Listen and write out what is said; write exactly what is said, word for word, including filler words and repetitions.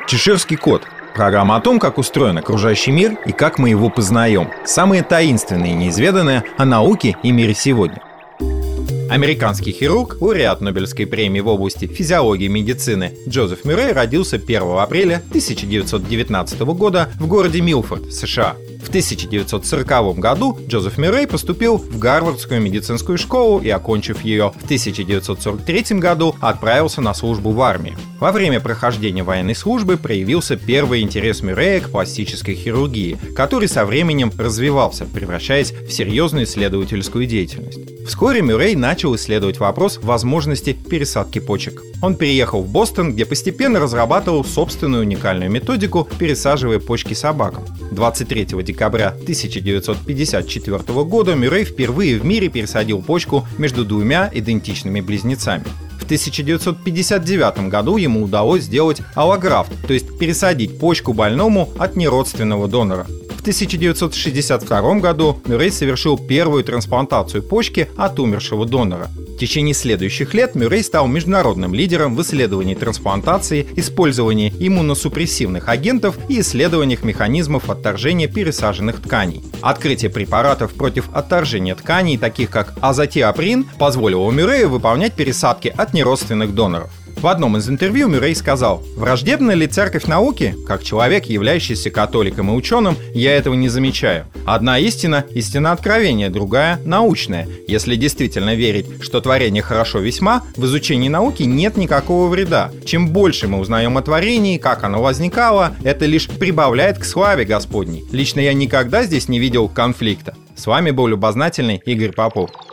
Чеширский кот. Программа о том, как устроен окружающий мир и как мы его познаем. Самые таинственные и неизведанные о науке и мире сегодня. Американский хирург, лауреат Нобелевской премии в области физиологии и медицины Джозеф Мюррей родился первого апреля тысяча девятьсот девятнадцатого года в городе Милфорд, США. В тысяча девятьсот сороковом году Джозеф Мюррей поступил в Гарвардскую медицинскую школу и, окончив ее, в тысяча девятьсот сорок третьем году отправился на службу в армию. Во время прохождения военной службы проявился первый интерес Мюррея к пластической хирургии, который со временем развивался, превращаясь в серьезную исследовательскую деятельность. Вскоре Мюррей начал исследовать вопрос возможности пересадки почек. Он переехал в Бостон, где постепенно разрабатывал собственную уникальную методику, пересаживая почки собакам. двадцать третьего декабря тысяча девятьсот пятьдесят четвёртого года Мюррей впервые в мире пересадил почку между двумя идентичными близнецами. В тысяча девятьсот пятьдесят девятом году ему удалось сделать аллографт, то есть пересадить почку больному от неродственного донора. В тысяча девятьсот шестьдесят втором году Мюррей совершил первую трансплантацию почки от умершего донора. В течение следующих лет Мюррей стал международным лидером в исследовании трансплантации, использовании иммуносупрессивных агентов и исследованиях механизмов отторжения пересаженных тканей. Открытие препаратов против отторжения тканей, таких как азотиоприн, позволило Мюррею выполнять пересадки от неродственных доноров. В одном из интервью Мюррей сказал: «Враждебна ли церковь науки? Как человек, являющийся католиком и ученым, я этого не замечаю. Одна истина – истина откровения, другая – научная. Если действительно верить, что творение хорошо весьма, в изучении науки нет никакого вреда. Чем больше мы узнаем о творении, как оно возникало, это лишь прибавляет к славе Господней. Лично я никогда здесь не видел конфликта». С вами был любознательный Игорь Попов.